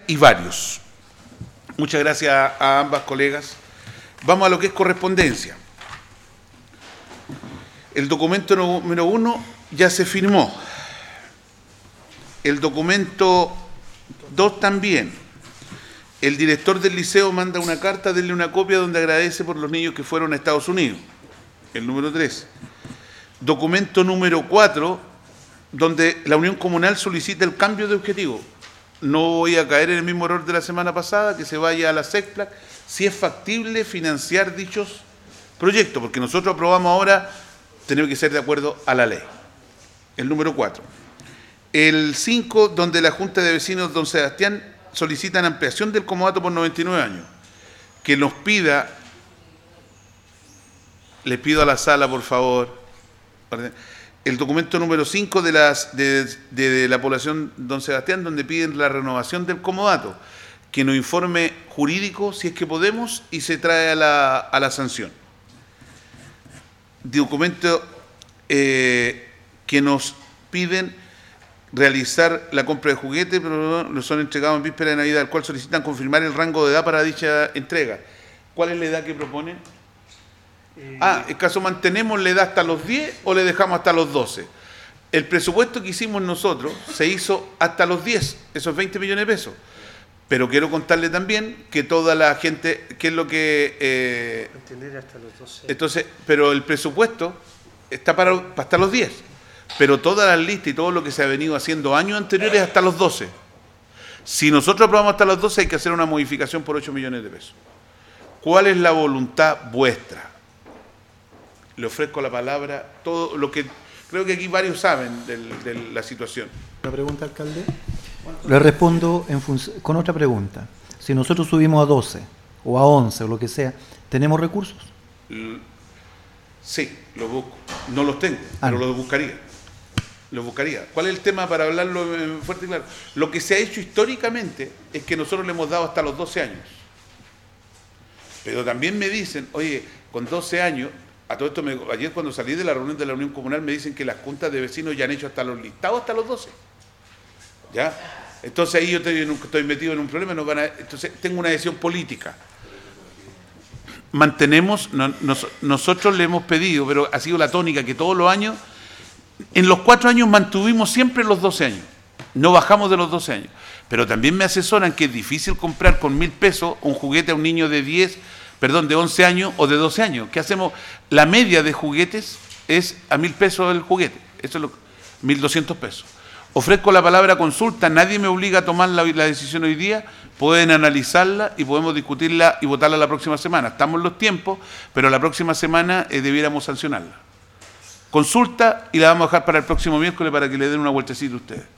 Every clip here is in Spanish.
y varios. Muchas gracias a ambas colegas. Vamos a lo que es correspondencia. El documento número 1 ya se firmó. El documento 2 también. El director del liceo manda una carta, denle una copia donde agradece por los niños que fueron a Estados Unidos. El número 3. Documento número 4, donde la Unión Comunal solicita el cambio de objetivo. No voy a caer en el mismo error de la semana pasada, que se vaya a la SECPLAC, si es factible financiar dichos proyectos, porque nosotros aprobamos ahora, tenemos que ser de acuerdo a la ley. El número 4. El 5, donde la Junta de Vecinos Don Sebastián solicitan ampliación del comodato por 99 años. Que nos pida, les pido a la sala, por favor, el documento número 5 de la población Don Sebastián, donde piden la renovación del comodato, que nos informe jurídico, si es que podemos, y se trae a la sanción. Documento que nos piden realizar la compra de juguetes, pero no son entregados en víspera de Navidad, al cual solicitan confirmar el rango de edad para dicha entrega. ¿Cuál es la edad que proponen? ¿En caso mantenemos la edad hasta los 10 o le dejamos hasta los 12? El presupuesto que hicimos nosotros se hizo hasta los 10, esos 20 millones de pesos. Pero quiero contarle también que toda la gente, ¿qué es lo que...? Mantener hasta los 12. Entonces, pero el presupuesto está para hasta los 10. Pero todas las listas y todo lo que se ha venido haciendo años anteriores hasta los 12. Si nosotros aprobamos hasta los 12, hay que hacer una modificación por 8 millones de pesos. ¿Cuál es la voluntad vuestra? Le ofrezco la palabra, todo lo que creo que aquí varios saben de la situación. ¿Una pregunta, alcalde? Le respondo con otra pregunta. Si nosotros subimos a 12 o a 11 o lo que sea, ¿tenemos recursos? Sí, los busco. No los tengo, pero los buscaría. Los buscaría. ¿Cuál es el tema para hablarlo fuerte y claro? Lo que se ha hecho históricamente es que nosotros le hemos dado hasta los 12 años. Pero también me dicen, oye, con 12 años, a todo esto, ayer cuando salí de la reunión de la Unión Comunal me dicen que las juntas de vecinos ya han hecho hasta los listados hasta los 12. ¿Ya? Entonces ahí yo estoy metido en un problema, entonces tengo una decisión política. Mantenemos, nosotros le hemos pedido, pero ha sido la tónica que todos los años, en los 4 años mantuvimos siempre los 12 años, no bajamos de los 12 años, pero también me asesoran que es difícil comprar con 1.000 pesos un juguete a un niño de 11 años o de 12 años. ¿Qué hacemos? La media de juguetes es a 1.000 pesos el juguete, eso es 1.200 pesos. Ofrezco la palabra consulta, nadie me obliga a tomar la decisión hoy día, pueden analizarla y podemos discutirla y votarla la próxima semana. Estamos en los tiempos, pero la próxima semana debiéramos sancionarla. Consulta y la vamos a dejar para el próximo miércoles para que le den una vueltecita a ustedes.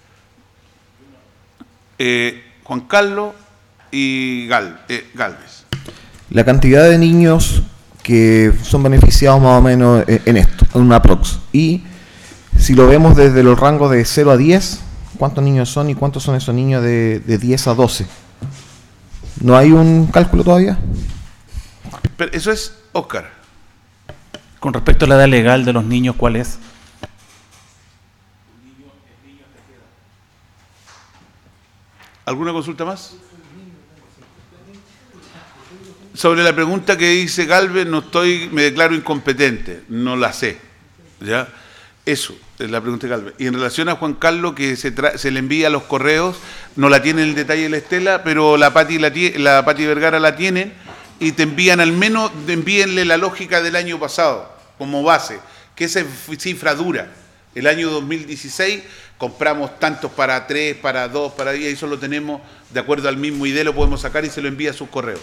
Juan Carlos y Gálvez. La cantidad de niños que son beneficiados más o menos en esto, en una aprox. Y si lo vemos desde los rangos de 0 a 10, ¿cuántos niños son y cuántos son esos niños de 10 a 12? ¿No hay un cálculo todavía? Pero eso es, Óscar. Con respecto a la edad legal de los niños, ¿cuál es? ¿Alguna consulta más? Sobre la pregunta que dice Gálvez, me declaro incompetente, no la sé. ¿Ya? Eso es la pregunta de Gálvez. Y en relación a Juan Carlos, que se le envía los correos, no la tiene en el detalle de la Estela, pero la Pati Vergara la tienen, y te envían al menos, envíenle la lógica del año pasado, como base, que esa es cifra dura. El año 2016 compramos tantos para 3, para 2, para 10, y eso lo tenemos de acuerdo al mismo ID, lo podemos sacar y se lo envía a sus correos.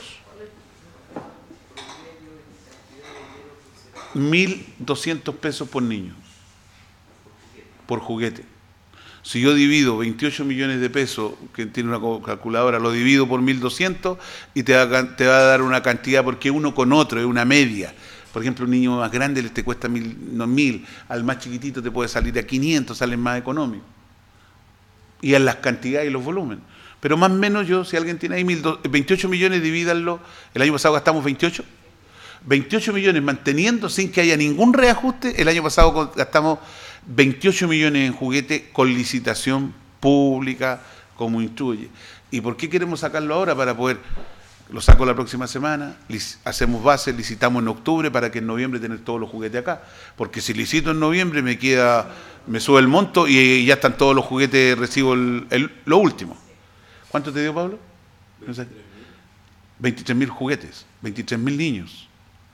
1.200 pesos por niño, por juguete. Si yo divido 28 millones de pesos, que tiene una calculadora, lo divido por 1.200 y te va a dar una cantidad, porque uno con otro es una media. Por ejemplo, un niño más grande te cuesta 1.000, al más chiquitito te puede salir a 500, salen más económicos. Y en las cantidades y los volúmenes. Pero más o menos si alguien tiene ahí 28 millones, divídanlo. El año pasado gastamos 28 millones manteniendo sin que haya ningún reajuste. El año pasado gastamos 28 millones en juguete con licitación pública, como instruye. ¿Y por qué queremos sacarlo ahora? Para poder, lo saco la próxima semana, hacemos base, licitamos en octubre para que en noviembre tener todos los juguetes acá. Porque si licito en noviembre me sube el monto y ya están todos los juguetes, recibo lo último. ¿Cuánto te dio, Pablo? No sé. 23.000 juguetes, 23.000 niños.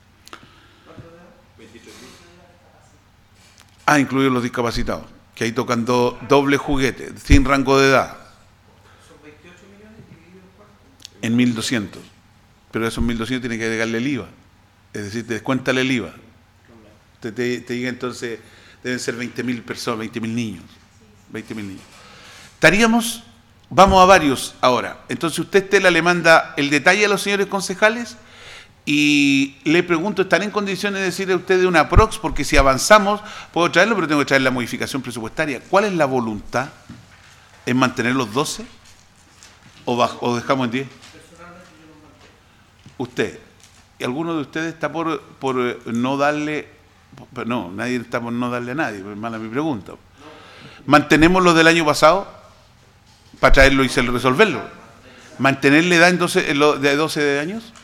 Incluidos los discapacitados, que ahí tocan doble juguete, sin rango de edad. Son 28 millones divididos en 1.200. Pero esos 1.200 tienen que agregarle el IVA. Es decir, te descuéntale el IVA. Te llega entonces, deben ser 20.000 personas, 20.000 niños. 20.000 niños. Vamos a varios ahora. Entonces usted, Estela, le manda el detalle a los señores concejales y le pregunto, ¿están en condiciones de decirle a ustedes una prox? Porque si avanzamos, puedo traerlo, pero tengo que traer la modificación presupuestaria. ¿Cuál es la voluntad? ¿En mantener los 12? ¿O dejamos en 10? Personalmente yo los mantengo. Usted. ¿Y alguno de ustedes está por no darle? No, nadie está por no darle a nadie, es mala mi pregunta. ¿Mantenemos los del año pasado? Para traerlo y resolverlo. ¿Mantener la edad entonces de 12 años?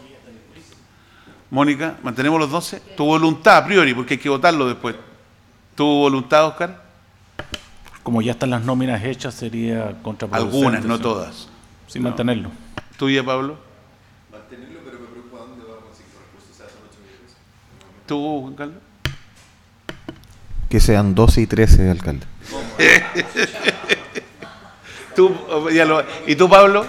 Mónica, ¿mantenemos los 12? Tu voluntad a priori, porque hay que votarlo después. ¿Tu voluntad, Oscar? Como ya están las nóminas hechas, sería contraproducente. Algunas, no todas. Sin mantenerlo. ¿Tuya, Pablo? Mantenerlo, pero me preocupa dónde va a conseguir los recursos. O sea, son 8 millones. ¿Tú, Juan Carlos? Que sean 12 y 13, alcalde. ¿Y tú, Pablo?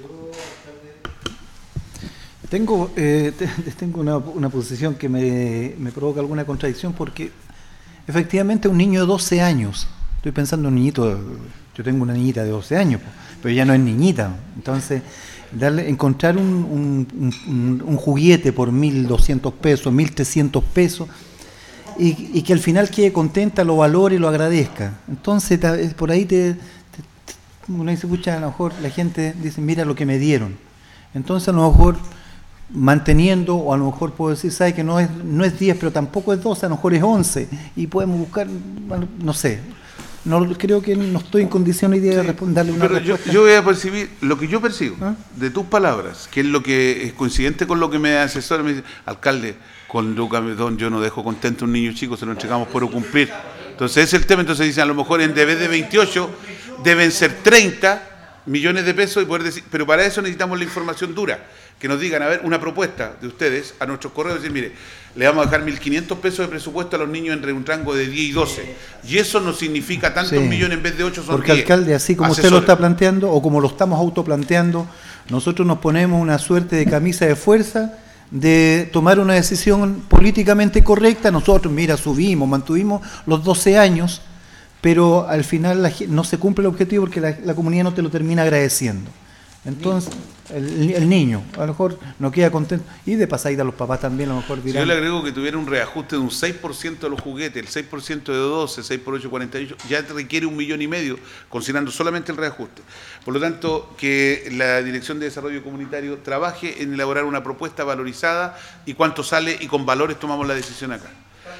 Tengo una posición que me provoca alguna contradicción porque efectivamente un niño de 12 años, estoy pensando en un niñito, yo tengo una niñita de 12 años, pero ya no es niñita, entonces encontrar un juguete por 1.200 pesos, 1.300 pesos y que al final quede contenta, lo valore y lo agradezca. Entonces por ahí uno dice, pucha, a lo mejor la gente dice, mira lo que me dieron. Entonces a lo mejor manteniendo, o a lo mejor puedo decir, sabe que no es 10, pero tampoco es 12, a lo mejor es 11, y podemos buscar, no sé, creo que no estoy en condiciones de darle una respuesta. Yo voy a percibir lo que yo percibo de tus palabras, que es lo que es coincidente con lo que me asesora. Me dice, alcalde, con Lucas Medón yo no dejo contento a un niño chico, se lo entregamos por cumplir. Entonces ese es el tema. Entonces dicen, a lo mejor en vez de 28 deben ser 30 millones de pesos, y poder decir, pero para eso necesitamos la información dura, que nos digan, a ver, una propuesta de ustedes a nuestros correos, decir, mire, le vamos a dejar 1.500 pesos de presupuesto a los niños entre un rango de 10 y 12, y eso no significa tantos millones en vez de 8, son porque 10. Alcalde, así como usted lo está planteando, o como lo estamos autoplanteando, nosotros nos ponemos una suerte de camisa de fuerza de tomar una decisión políticamente correcta. Nosotros, mira, mantuvimos los 12 años, pero al final no se cumple el objetivo porque la comunidad no te lo termina agradeciendo. Entonces, el niño a lo mejor no queda contento, y de pasadita a los papás también a lo mejor dirán. Si yo le agrego que tuviera un reajuste de un 6% de los juguetes, el 6% de 12, 6 por 8, 48, ya te requiere 1,5 millones, considerando solamente el reajuste. Por lo tanto, que la Dirección de Desarrollo Comunitario trabaje en elaborar una propuesta valorizada, y cuánto sale, y con valores tomamos la decisión acá.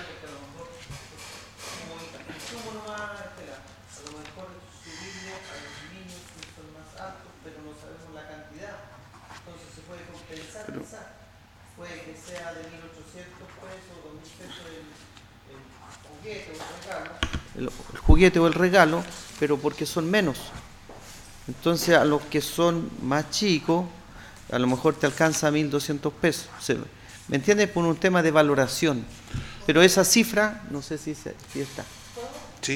Puede que sea de 1.800 pesos o 2.000 pesos el juguete o el regalo, pero porque son menos. Entonces a los que son más chicos, a lo mejor te alcanza 1.200 pesos. ¿Me entiendes? Por un tema de valoración. Pero esa cifra, no sé si está. Sí.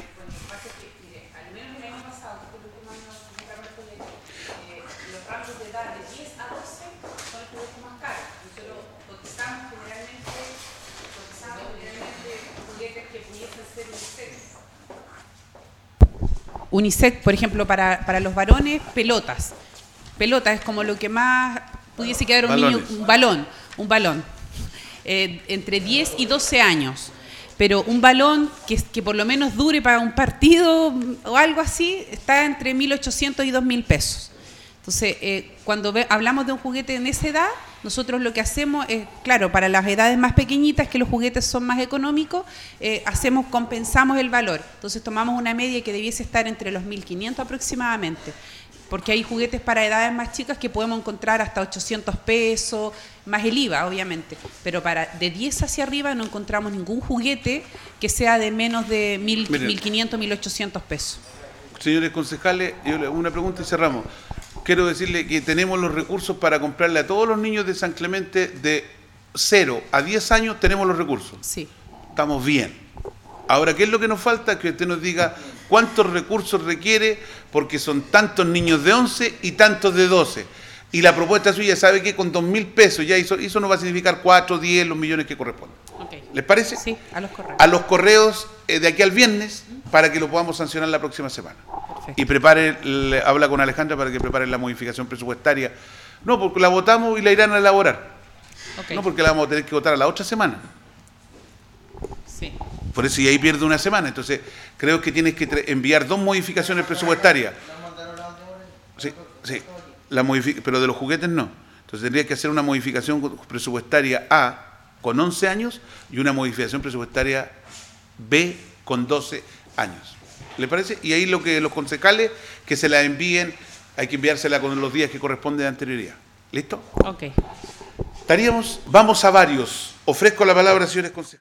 UNICEF, por ejemplo, para los varones, pelotas. Pelotas es como lo que más pudiese quedar un niño, un balón. Entre 10 y 12 años. Pero un balón que por lo menos dure para un partido o algo así, está entre 1.800 y 2.000 pesos. Entonces, cuando hablamos de un juguete en esa edad, nosotros lo que hacemos es, claro, para las edades más pequeñitas, que los juguetes son más económicos, compensamos el valor. Entonces tomamos una media que debiese estar entre los 1.500 aproximadamente, porque hay juguetes para edades más chicas que podemos encontrar hasta 800 pesos, más el IVA, obviamente. Pero de 10 hacia arriba no encontramos ningún juguete que sea de menos de 1.500, 1.800 pesos. Señores concejales, una pregunta y cerramos. Quiero decirle que tenemos los recursos para comprarle a todos los niños de San Clemente de 0 a 10 años, tenemos los recursos. Sí. Estamos bien. Ahora, ¿qué es lo que nos falta? Que usted nos diga cuántos recursos requiere, porque son tantos niños de 11 y tantos de 12. Y la propuesta suya, ¿sabe qué? Con 2.000 pesos, ya eso no va a significar 4, 10, los millones que corresponden. Okay. ¿Les parece? Sí, a los correos. A los correos de aquí al viernes, para que lo podamos sancionar la próxima semana. Perfecto. Y habla con Alejandra para que prepare la modificación presupuestaria. No, porque la votamos y la irán a elaborar. Okay. No, porque la vamos a tener que votar a la otra semana. Sí. Por eso, y ahí pierde una semana. Entonces, creo que tienes que enviar 2 modificaciones presupuestarias. Sí, sí. Pero de los juguetes no. Entonces, tendría que hacer una modificación presupuestaria A con 11 años y una modificación presupuestaria B con 12 años. ¿Le parece? Y ahí lo que los concejales que se la envíen, hay que enviársela con los días que corresponden de anterioridad. ¿Listo? Ok. Vamos a varios. Ofrezco la palabra, señores concejales.